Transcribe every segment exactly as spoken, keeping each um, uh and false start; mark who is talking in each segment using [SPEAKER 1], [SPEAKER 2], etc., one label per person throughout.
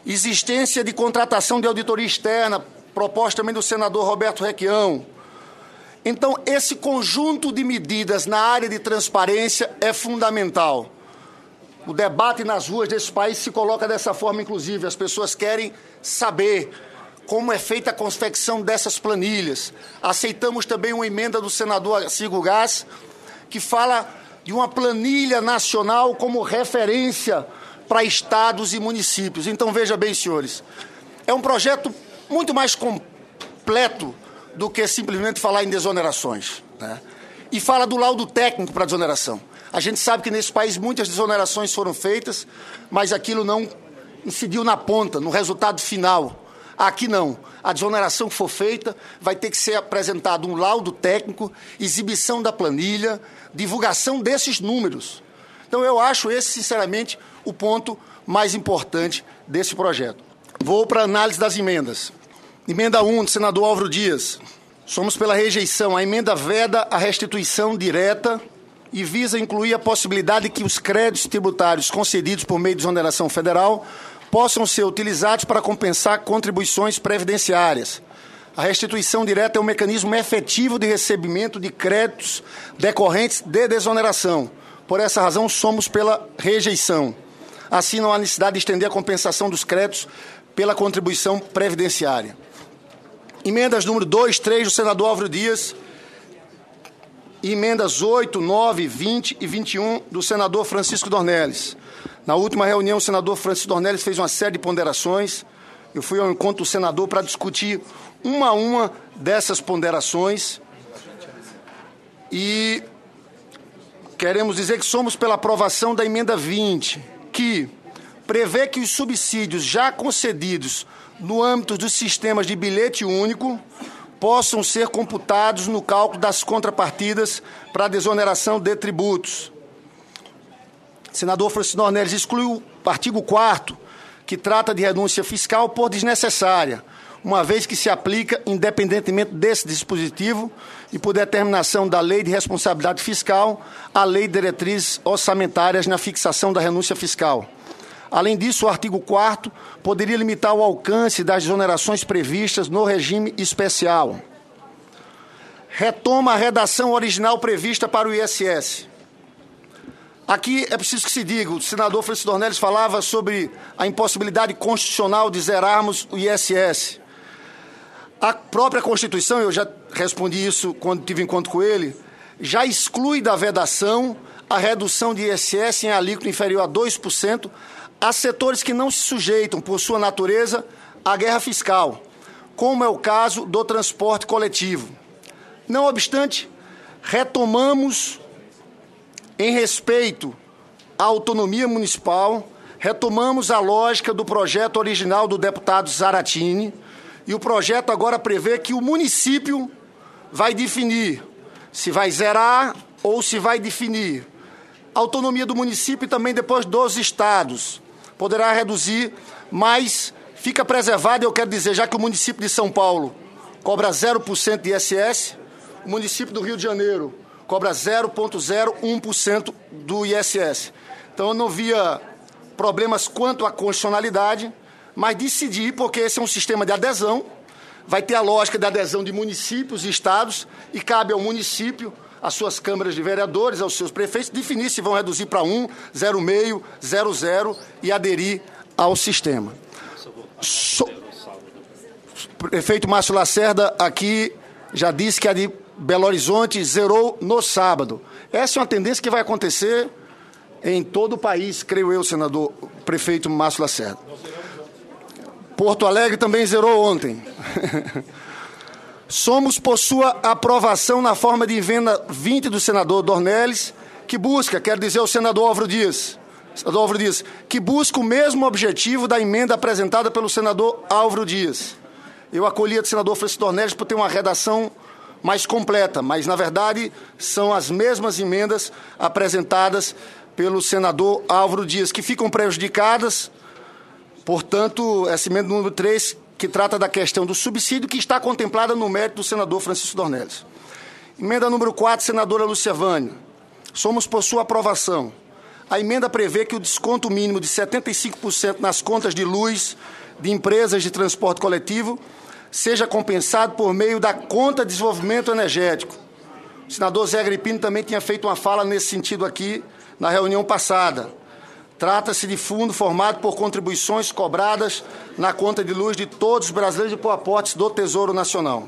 [SPEAKER 1] existência de contratação de auditoria externa, proposta também do senador Roberto Requião. Então, esse conjunto de medidas na área de transparência é fundamental. O debate nas ruas desse país se coloca dessa forma, inclusive. As pessoas querem saber como é feita a confecção dessas planilhas. Aceitamos também uma emenda do senador Arcigo Gás, que fala de uma planilha nacional como referência para estados e municípios. Então, veja bem, senhores, é um projeto muito mais completo do que simplesmente falar em desonerações, né? E fala do laudo técnico para desoneração. A gente sabe que nesse país muitas desonerações foram feitas, mas aquilo não incidiu na ponta, no resultado final. Aqui não. A desoneração que for feita vai ter que ser apresentado um laudo técnico, exibição da planilha, divulgação desses números. Então, eu acho esse, sinceramente, o ponto mais importante desse projeto. Vou para a análise das emendas. Emenda um, do senador Álvaro Dias. Somos pela rejeição. A emenda veda a restituição direta e visa incluir a possibilidade de que os créditos tributários concedidos por meio de exoneração federal possam ser utilizados para compensar contribuições previdenciárias. A restituição direta é um mecanismo efetivo de recebimento de créditos decorrentes de desoneração. Por essa razão, somos pela rejeição. Assim, não há necessidade de estender a compensação dos créditos pela contribuição previdenciária. Emendas número dois, três, do senador Álvaro Dias. E emendas oito, nove, vinte e vinte e um, do senador Francisco Dornelles. Na última reunião, o senador Francisco Dornelles fez uma série de ponderações. Eu fui ao encontro do senador para discutir uma a uma dessas ponderações. E queremos dizer que somos pela aprovação da emenda vinte, que prevê que os subsídios já concedidos no âmbito dos sistemas de bilhete único possam ser computados no cálculo das contrapartidas para a desoneração de tributos. O senador Francisco Dornelles excluiu o artigo quarto, que trata de renúncia fiscal por desnecessária, uma vez que se aplica independentemente desse dispositivo e por determinação da Lei de Responsabilidade Fiscal, a Lei de Diretrizes Orçamentárias na fixação da renúncia fiscal. Além disso, o artigo quarto poderia limitar o alcance das exonerações previstas no regime especial. Retoma a redação original prevista para o I S S. Aqui é preciso que se diga, o senador Francisco Dornelles falava sobre a impossibilidade constitucional de zerarmos o I S S. A própria Constituição, eu já respondi isso quando tive encontro com ele, já exclui da vedação a redução de I S S em alíquota inferior a dois por cento a setores que não se sujeitam, por sua natureza, à guerra fiscal, como é o caso do transporte coletivo. Não obstante, retomamos, em respeito à autonomia municipal, retomamos a lógica do projeto original do deputado Zaratini, e o projeto agora prevê que o município vai definir se vai zerar ou se vai definir. A autonomia do município e também depois dos estados poderá reduzir, mas fica preservado, eu quero dizer, já que o município de São Paulo cobra zero por cento de I S S, o município do Rio de Janeiro cobra zero vírgula zero um por cento do I S S. Então, eu não via problemas quanto à constitucionalidade, mas decidi, porque esse é um sistema de adesão, vai ter a lógica de adesão de municípios e estados, e cabe ao município, às suas câmaras de vereadores, aos seus prefeitos, definir se vão reduzir para um, zero vírgula cinco, zero vírgula zero e aderir ao sistema. So... O prefeito Márcio Lacerda aqui já disse que a de Belo Horizonte zerou no sábado. Essa é uma tendência que vai acontecer em todo o país, creio eu, senador prefeito Márcio Lacerda. Porto Alegre também zerou ontem. Somos por sua aprovação na forma de emenda vinte do senador Dornelles, que busca, quero dizer ao senador Álvaro Dias, senador Álvaro Dias, que busca o mesmo objetivo da emenda apresentada pelo senador Álvaro Dias. Eu acolhi a do senador Francisco Dornelles por ter uma redação mais completa, mas, na verdade, são as mesmas emendas apresentadas pelo senador Álvaro Dias, que ficam prejudicadas. Portanto, essa emenda número três, que trata da questão do subsídio, que está contemplada no mérito do senador Francisco Dornelles. Emenda número quatro, senadora Lúcia Vânia. Somos por sua aprovação. A emenda prevê que o desconto mínimo de setenta e cinco por cento nas contas de luz de empresas de transporte coletivo seja compensado por meio da conta de desenvolvimento energético. O senador Zé Agripino também tinha feito uma fala nesse sentido aqui na reunião passada. Trata-se de fundo formado por contribuições cobradas na conta de luz de todos os brasileiros e por aportes do Tesouro Nacional.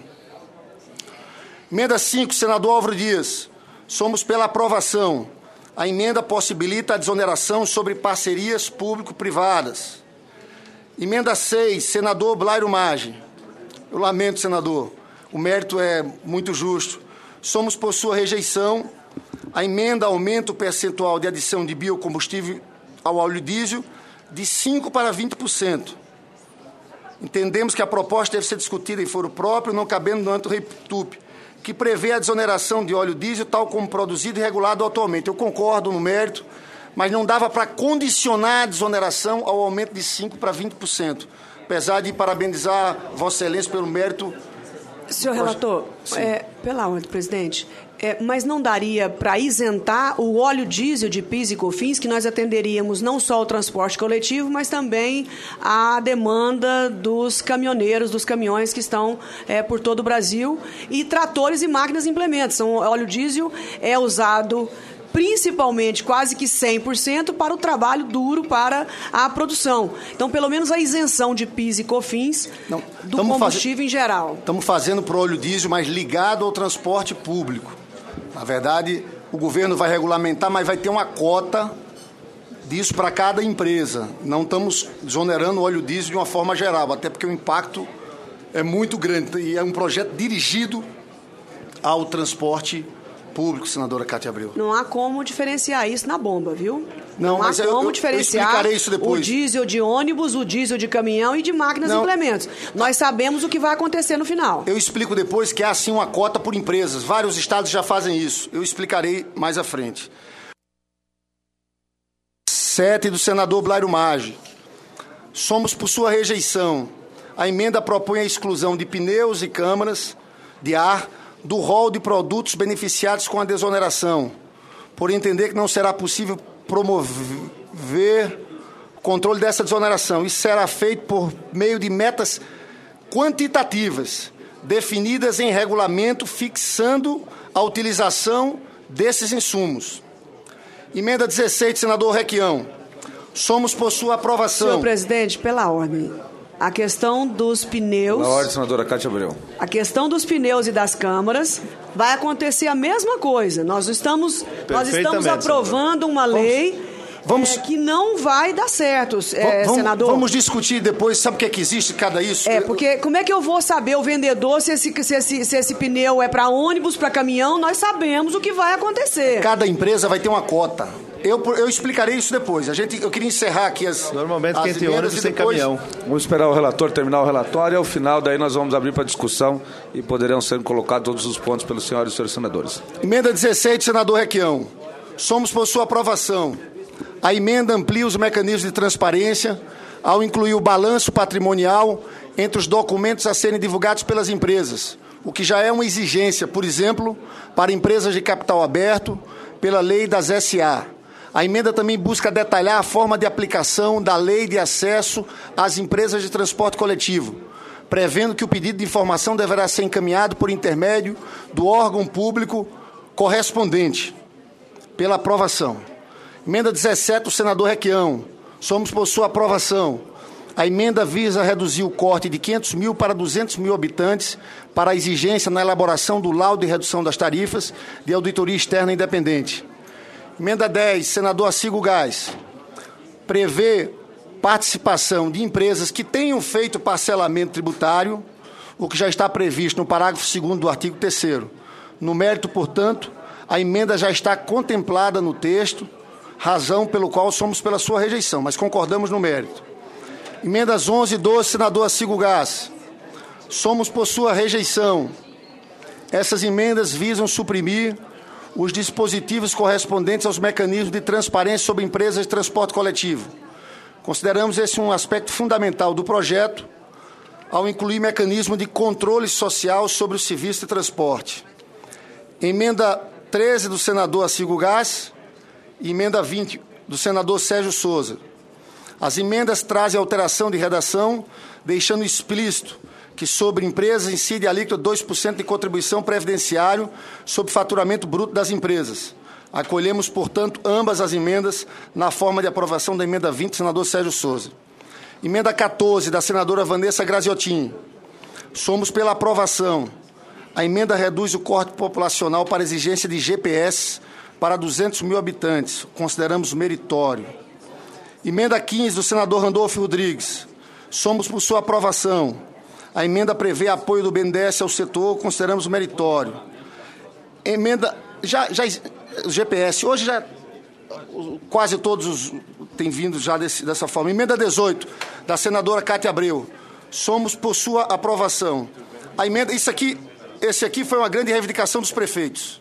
[SPEAKER 1] Emenda cinco, senador Álvaro Dias. Somos pela aprovação. A emenda possibilita a desoneração sobre parcerias público-privadas. Emenda seis, senador Blairo Maggi. Eu lamento, senador, o mérito é muito justo. Somos por sua rejeição. A emenda aumenta o percentual de adição de biocombustível ao óleo diesel de cinco por cento para vinte por cento. Entendemos que a proposta deve ser discutida em foro próprio, não cabendo no âmbito do REPTUP, que prevê a desoneração de óleo diesel tal como produzido e regulado atualmente. Eu concordo no mérito, mas não dava para condicionar a desoneração ao aumento de cinco por cento para vinte por cento. Apesar de parabenizar Vossa Excelência pelo mérito.
[SPEAKER 2] Senhor relator, é, pela ordem, presidente, é, mas não daria para isentar o óleo diesel de PIS e COFINS, que nós atenderíamos não só o transporte coletivo, mas também a demanda dos caminhoneiros, dos caminhões que estão é, por todo o Brasil, e tratores e máquinas e implementos. O óleo diesel é usado principalmente quase que cem por cento para o trabalho duro, para a produção. Então, pelo menos a isenção de PIS e COFINS Não, do combustível faz... em geral.
[SPEAKER 1] Estamos fazendo para o óleo diesel, mas ligado ao transporte público. Na verdade, o governo vai regulamentar, mas vai ter uma cota disso para cada empresa. Não estamos desonerando o óleo diesel de uma forma geral, até porque o impacto é muito grande. E é um projeto dirigido ao transporte público, senadora Cátia Abreu.
[SPEAKER 2] Não há como diferenciar isso na bomba, viu?
[SPEAKER 1] Não,
[SPEAKER 2] Não há
[SPEAKER 1] mas
[SPEAKER 2] como
[SPEAKER 1] eu, eu,
[SPEAKER 2] diferenciar
[SPEAKER 1] eu isso depois.
[SPEAKER 2] o diesel de ônibus, o diesel de caminhão e de máquinas Não. e implementos. Nós sabemos o que vai acontecer no final.
[SPEAKER 1] Eu explico depois que há sim uma cota por empresas. Vários estados já fazem isso. Eu explicarei mais à frente. Sete do senador Blairo Maggi. Somos por sua rejeição. A emenda propõe a exclusão de pneus e câmaras de ar do rol de produtos beneficiados com a desoneração, por entender que não será possível promover o controle dessa desoneração. Isso será feito por meio de metas quantitativas, definidas em regulamento, fixando a utilização desses insumos. Emenda dezesseis, senador Requião. Somos por sua aprovação.
[SPEAKER 2] Senhor presidente, pela ordem. A questão dos pneus...
[SPEAKER 3] Na ordem, senadora Cátia Abreu.
[SPEAKER 2] A questão dos pneus e das câmaras vai acontecer a mesma coisa. Nós estamos, nós estamos aprovando uma lei vamos, é, que não vai dar certo, é,
[SPEAKER 1] vamos,
[SPEAKER 2] senador.
[SPEAKER 1] Vamos discutir depois, sabe o que é que existe cada isso?
[SPEAKER 2] É, porque como é que eu vou saber, o vendedor, se esse, se esse, se esse pneu é para ônibus, para caminhão? Nós sabemos o que vai acontecer.
[SPEAKER 1] Cada empresa vai ter uma cota. Eu, eu explicarei isso depois. A gente, eu queria encerrar aqui as
[SPEAKER 3] Normalmente
[SPEAKER 1] as
[SPEAKER 3] quem tem ônibus tem depois... caminhão. Vamos esperar o relator terminar o relatório e ao final daí nós vamos abrir para discussão e poderão ser colocados todos os pontos pelos senhores e senhores senadores.
[SPEAKER 1] Emenda dezesseis, senador Requião. Somos por sua aprovação. A emenda amplia os mecanismos de transparência ao incluir o balanço patrimonial entre os documentos a serem divulgados pelas empresas, o que já é uma exigência, por exemplo, para empresas de capital aberto, pela lei das S A. A emenda também busca detalhar a forma de aplicação da lei de acesso às empresas de transporte coletivo, prevendo que o pedido de informação deverá ser encaminhado por intermédio do órgão público correspondente. Pela aprovação. Emenda dezessete, o senador Requião. Somos por sua aprovação. A emenda visa reduzir o corte de quinhentos mil para duzentos mil habitantes para a exigência na elaboração do laudo de redução das tarifas de auditoria externa independente. Emenda dez, senador Arcigo Gás, prevê participação de empresas que tenham feito parcelamento tributário, o que já está previsto no parágrafo segundo do artigo terceiro. No mérito, portanto, a emenda já está contemplada no texto, razão pelo qual somos pela sua rejeição, mas concordamos no mérito. Emendas onze e doze, senador Arcigo Gás, somos por sua rejeição. Essas emendas visam suprimir os dispositivos correspondentes aos mecanismos de transparência sobre empresas de transporte coletivo. Consideramos esse um aspecto fundamental do projeto, ao incluir mecanismo de controle social sobre o serviço de transporte. Emenda treze do senador Arcigo Gás e emenda vinte do senador Sérgio Souza. As emendas trazem alteração de redação, deixando explícito que sobre empresas incide a alíquota dois por cento de contribuição previdenciária sobre faturamento bruto das empresas. Acolhemos, portanto, ambas as emendas na forma de aprovação da emenda vinte do senador Sérgio Souza. Emenda quatorze, da senadora Vanessa Graziotin. Somos pela aprovação. A emenda reduz o corte populacional para exigência de G P S para duzentos mil habitantes. Consideramos meritório. Emenda quinze, do senador Randolfo Rodrigues. Somos por sua aprovação. A emenda prevê apoio do B N D E S ao setor, consideramos meritório. Emenda... Já, já, o G P S, hoje já quase todos os, têm vindo já desse, dessa forma. Emenda dezoito, da senadora Cátia Abreu. Somos por sua aprovação. A emenda... Isso aqui, esse aqui foi uma grande reivindicação dos prefeitos,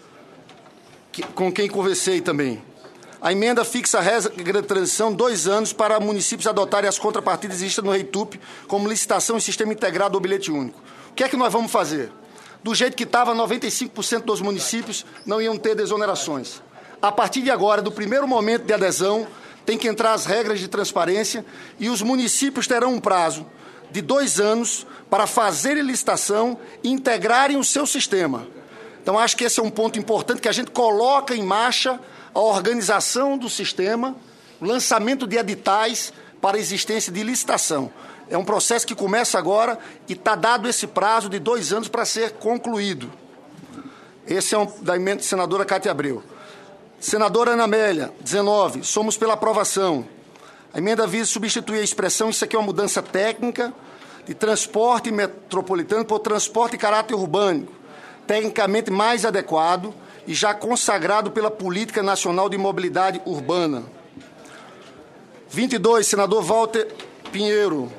[SPEAKER 1] que, com quem conversei também. A emenda fixa a regra de transição dois anos para municípios adotarem as contrapartidas existentes no REITUP como licitação e sistema integrado ou bilhete único. O que é que nós vamos fazer? Do jeito que estava, noventa e cinco por cento dos municípios não iam ter desonerações. A partir de agora, do primeiro momento de adesão, tem que entrar as regras de transparência e os municípios terão um prazo de dois anos para fazerem licitação e integrarem o seu sistema. Então, acho que esse é um ponto importante que a gente coloca em marcha a organização do sistema, o lançamento de editais para a existência de licitação. É um processo que começa agora e está dado esse prazo de dois anos para ser concluído. Esse é um, da emenda da senadora Cátia Abreu. Senadora Ana Amélia, dezenove, somos pela aprovação. A emenda visa substituir a expressão, isso aqui é uma mudança técnica, de transporte metropolitano por transporte de caráter urbano, tecnicamente mais adequado e já consagrado pela Política Nacional de Mobilidade Urbana. vinte e dois, senador Walter Pinheiro.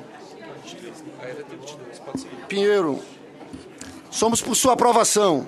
[SPEAKER 1] Pinheiro. Somos por sua aprovação.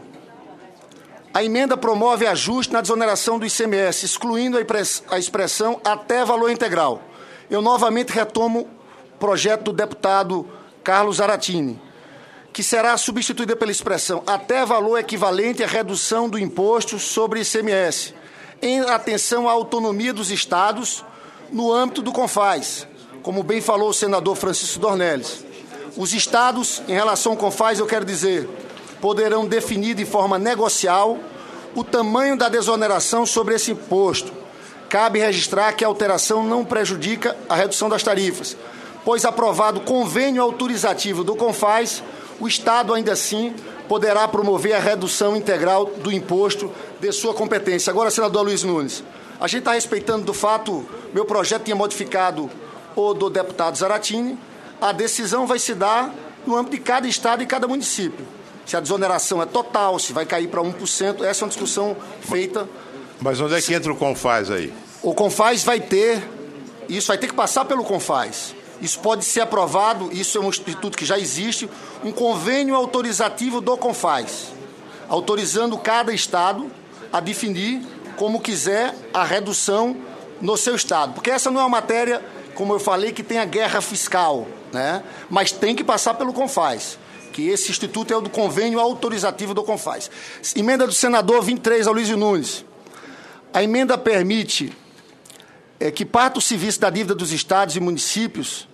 [SPEAKER 1] A emenda promove ajuste na desoneração do I C M S, excluindo a expressão até valor integral. Eu novamente retomo o projeto do deputado Carlos Zaratini, que será substituída pela expressão até valor equivalente à redução do imposto sobre I C M S, em atenção à autonomia dos estados no âmbito do CONFAS, como bem falou o senador Francisco Dornelles. Os estados, em relação ao CONFAS, eu quero dizer, poderão definir de forma negocial o tamanho da desoneração sobre esse imposto. Cabe registrar que a alteração não prejudica a redução das tarifas, pois aprovado convênio autorizativo do CONFAS, o Estado, ainda assim, poderá promover a redução integral do imposto de sua competência. Agora, senador Luiz Nunes, a gente está respeitando do fato, meu projeto tinha modificado o do deputado Zaratini, a decisão vai se dar no âmbito de cada estado e cada município. Se a desoneração é total, se vai cair para um por cento, essa é uma discussão feita.
[SPEAKER 4] Mas onde é que entra o CONFAS aí?
[SPEAKER 1] O CONFAS vai ter, isso vai ter que passar pelo CONFAS. Isso pode ser aprovado, isso é um instituto que já existe, um convênio autorizativo do CONFAS, autorizando cada estado a definir como quiser a redução no seu estado. Porque essa não é uma matéria, como eu falei, que tem a guerra fiscal, né? Mas tem que passar pelo CONFAS, que esse instituto é o do convênio autorizativo do CONFAS. Emenda do senador vinte e três, Aloysio Nunes. A emenda permite é, que parte do serviço da dívida dos estados e municípios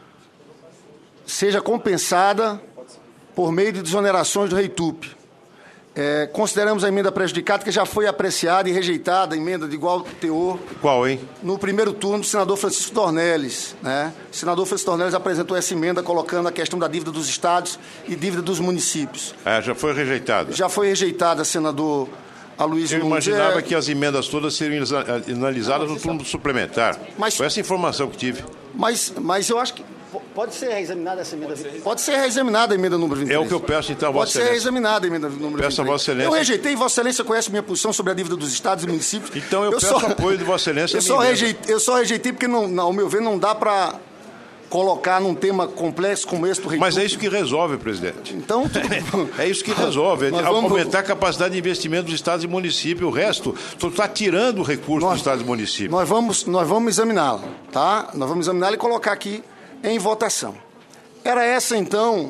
[SPEAKER 1] seja compensada por meio de desonerações do REITUP. É, consideramos a emenda prejudicada, que já foi apreciada e rejeitada, a emenda de igual teor.
[SPEAKER 4] Qual, hein?
[SPEAKER 1] No primeiro turno, do senador Francisco Dornelles. Né? O senador Francisco Dornelles apresentou essa emenda colocando a questão da dívida dos estados e dívida dos municípios.
[SPEAKER 4] É, já foi rejeitada?
[SPEAKER 1] Já foi rejeitada, senador Aloysio Nunes.
[SPEAKER 4] Eu imaginava é... que as emendas todas seriam analisadas no turno suplementar. Mas... Foi essa informação que tive.
[SPEAKER 1] Mas, mas eu acho que pode ser reexaminada essa emenda. Pode ser reexaminada a emenda número vinte e três.
[SPEAKER 4] É o que eu peço, então, a Vossa Excelência.
[SPEAKER 1] Pode ser reexaminada a emenda número vinte e três.
[SPEAKER 4] Peço a Vossa Excelência.
[SPEAKER 1] Eu rejeitei, Vossa Excelência conhece minha posição sobre a dívida dos estados e municípios.
[SPEAKER 4] Então eu, eu peço só... apoio de Vossa Excelência.
[SPEAKER 1] Eu só, rejeitei, eu só rejeitei porque, não, ao meu ver, não dá para colocar num tema complexo como esse do REITUP.
[SPEAKER 4] Mas é isso que resolve, presidente.
[SPEAKER 1] Então, tudo...
[SPEAKER 4] É isso que resolve. É vamos... aumentar a capacidade de investimento dos estados e municípios. O resto, tu está tirando o recurso nós, dos estados e municípios.
[SPEAKER 1] Nós vamos, nós vamos examiná-la, tá? Nós vamos examiná-la e colocar aqui em votação. Era essa, então,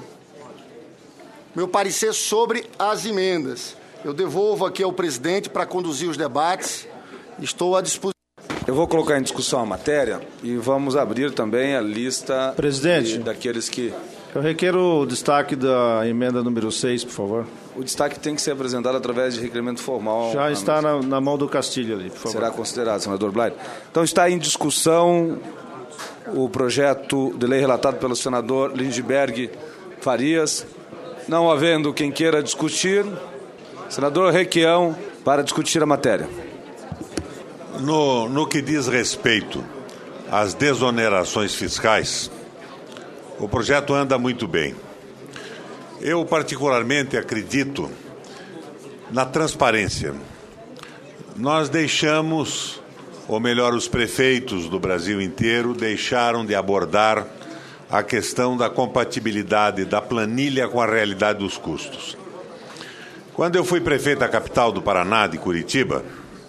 [SPEAKER 1] meu parecer sobre as emendas. Eu devolvo aqui ao presidente para conduzir os debates. Estou à disposição.
[SPEAKER 3] Eu vou colocar em discussão a matéria e vamos abrir também a lista
[SPEAKER 5] Presidente,
[SPEAKER 3] de, daqueles que...
[SPEAKER 5] Eu requero o destaque da emenda número seis, por favor.
[SPEAKER 3] O destaque tem que ser apresentado através de requerimento formal.
[SPEAKER 5] Já está na, na mão do Castilho ali, por favor.
[SPEAKER 3] Será considerado, senador Blair. Então está em discussão o projeto de lei relatado pelo senador Lindbergh Farias. Não havendo quem queira discutir, senador Requião, para discutir a matéria.
[SPEAKER 4] No, no que diz respeito às desonerações fiscais, o projeto anda muito bem. Eu, particularmente, acredito na transparência. Nós deixamos, ou melhor, os prefeitos do Brasil inteiro deixaram de abordar a questão da compatibilidade da planilha com a realidade dos custos. Quando eu fui prefeito da capital do Paraná, de Curitiba,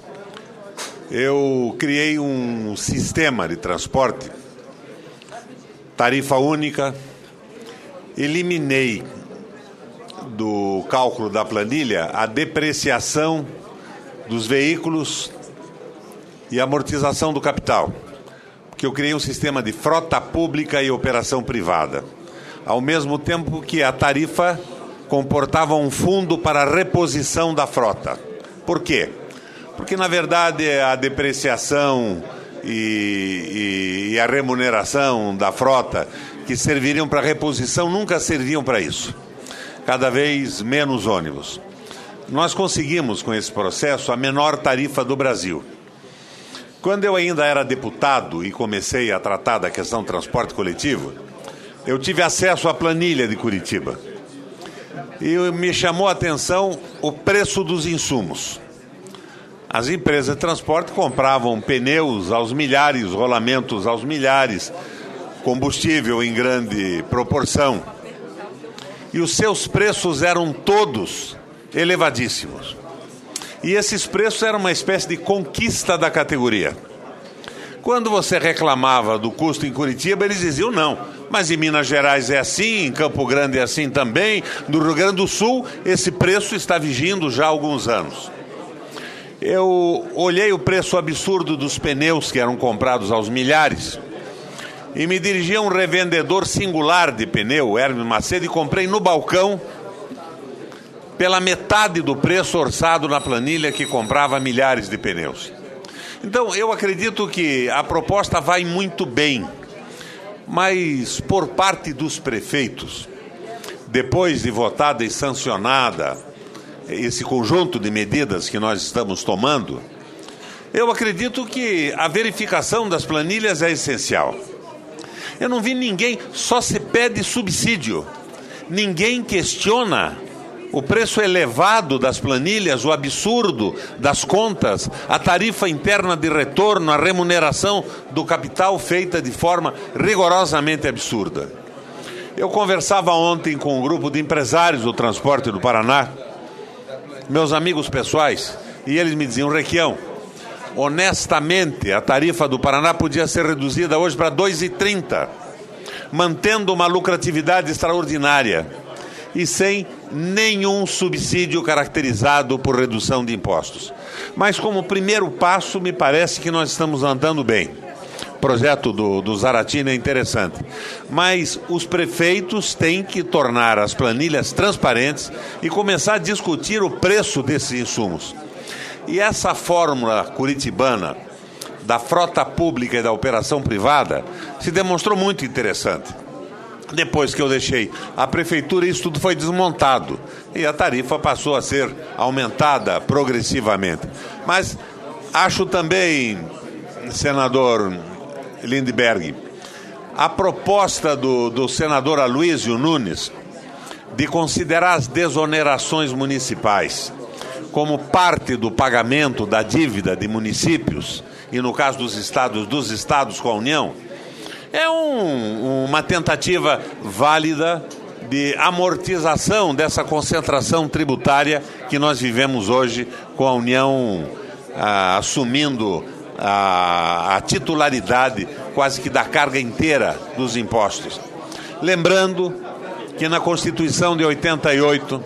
[SPEAKER 4] eu criei um sistema de transporte, tarifa única, eliminei do cálculo da planilha a depreciação dos veículos e amortização do capital, porque eu criei um sistema de frota pública e operação privada, ao mesmo tempo que a tarifa comportava um fundo para a reposição da frota. Por quê? Porque, na verdade, a depreciação e, e, e a remuneração da frota que serviriam para reposição nunca serviam para isso. Cada vez menos ônibus. Nós conseguimos, com esse processo, a menor tarifa do Brasil. Quando eu ainda era deputado e comecei a tratar da questão do transporte coletivo, eu tive acesso à planilha de Curitiba. E me chamou a atenção o preço dos insumos. As empresas de transporte compravam pneus aos milhares, rolamentos aos milhares, combustível em grande proporção. E os seus preços eram todos elevadíssimos. E esses preços eram uma espécie de conquista da categoria. Quando você reclamava do custo em Curitiba, eles diziam não. Mas em Minas Gerais é assim, em Campo Grande é assim também, no Rio Grande do Sul esse preço está vigindo já há alguns anos. Eu olhei o preço absurdo dos pneus que eram comprados aos milhares e me dirigi a um revendedor singular de pneu, Hermes Macedo, e comprei no balcão pela metade do preço orçado na planilha que comprava milhares de pneus. Então, eu acredito que a proposta vai muito bem, mas por parte dos prefeitos, depois de votada e sancionada esse conjunto de medidas que nós estamos tomando, eu acredito que a verificação das planilhas é essencial. Eu não vi ninguém, só se pede subsídio. Ninguém questiona o preço elevado das planilhas, o absurdo das contas, a tarifa interna de retorno, a remuneração do capital feita de forma rigorosamente absurda. Eu conversava ontem com um grupo de empresários do transporte do Paraná, meus amigos pessoais, e eles me diziam: Requião, honestamente, a tarifa do Paraná podia ser reduzida hoje para dois reais e trinta centavos, mantendo uma lucratividade extraordinária e sem nenhum subsídio caracterizado por redução de impostos. Mas como primeiro passo, me parece que nós estamos andando bem. O projeto do, do Zaratina é interessante, mas os prefeitos têm que tornar as planilhas transparentes e começar a discutir o preço desses insumos. E essa fórmula curitibana da frota pública e da operação privada se demonstrou muito interessante. Depois que eu deixei a prefeitura, isso tudo foi desmontado e a tarifa passou a ser aumentada progressivamente. Mas acho também, senador Lindbergh, a proposta do, do senador Aloysio Nunes de considerar as desonerações municipais como parte do pagamento da dívida de municípios, e no caso dos estados, dos estados com a União, é um, uma tentativa válida de amortização dessa concentração tributária que nós vivemos hoje, com a União ah, assumindo a, a titularidade quase que da carga inteira dos impostos. Lembrando que na Constituição de oitenta e oito,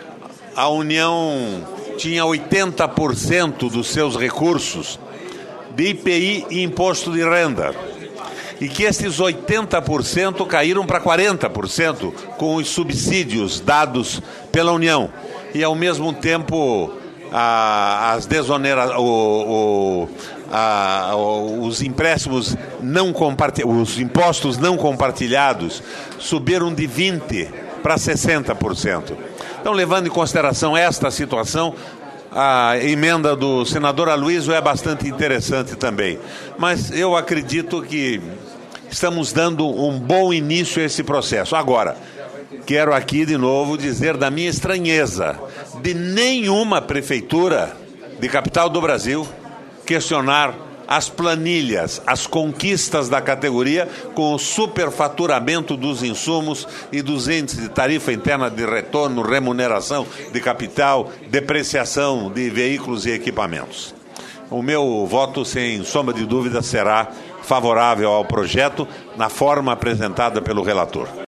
[SPEAKER 4] a União tinha oitenta por cento dos seus recursos de I P I e imposto de renda. E que esses oitenta por cento caíram para quarenta por cento com os subsídios dados pela União. E, ao mesmo tempo, a, as desonera, o, o, a, os empréstimos não compartilhados, os impostos não compartilhados subiram de vinte por cento para sessenta por cento. Então, levando em consideração esta situação, a emenda do senador Aloysio é bastante interessante também. Mas eu acredito que estamos dando um bom início a esse processo. Agora, quero aqui de novo dizer da minha estranheza de nenhuma prefeitura de capital do Brasil questionar as planilhas, as conquistas da categoria com o superfaturamento dos insumos e dos índices de tarifa interna de retorno, remuneração de capital, depreciação de veículos e equipamentos. O meu voto, sem sombra de dúvida, será favorável ao projeto na forma apresentada pelo relator.